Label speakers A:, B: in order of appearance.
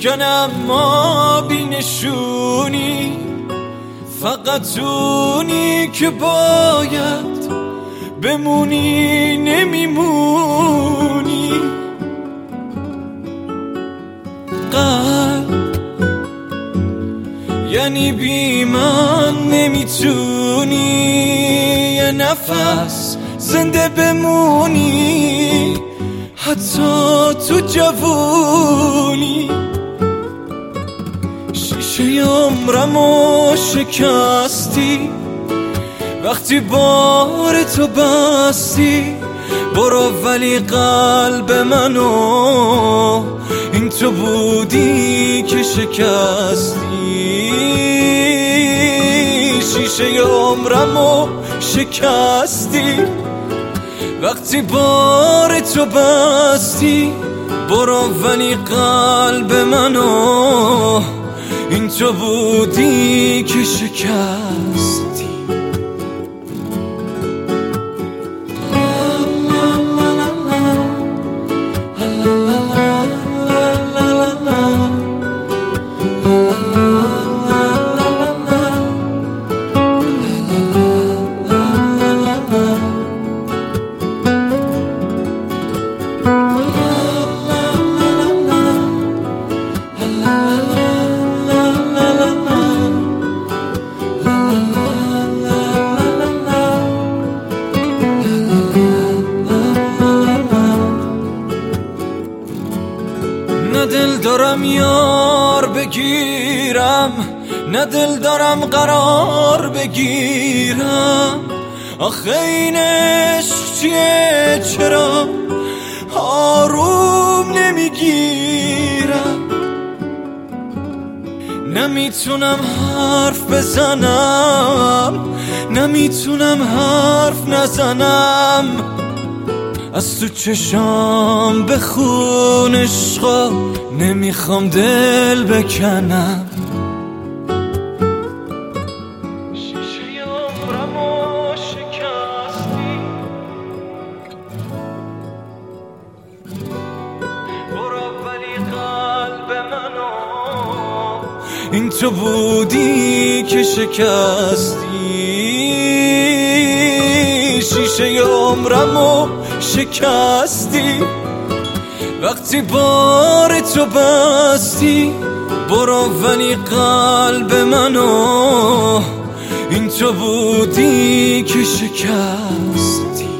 A: میشکنم ما بینشونی، فقط اونی که باید بمونی نمیمونی. قلب یعنی بی من نمیتونی یه نفس زنده بمونی، حتی تو جوونی. شیشه عمرمو شکستی وقتی بار تو بستی. برو ولی قلب منو این تو بودی که شکستی. شیشه عمرمو شکستی وقتی بار تو بستی. برو ولی قلب منو این تو بودی که شکستی. نه دل دارم یار بگیرم، نه دل دارم قرار بگیرم. آخه این عشق چیه چرا آروم نمیگیرم؟ نمیتونم حرف بزنم، نمیتونم حرف نزنم. از تو چشام بخون عشقا، نمیخوام دل بکنم. شیشه عمرمو شکستی، برو ولی قلب منو این تو بودی که شکستی. شیشه عمرمو شکستی وقتی بار تو بستی. برو ولی قلب منو این تو بودی که شکستی.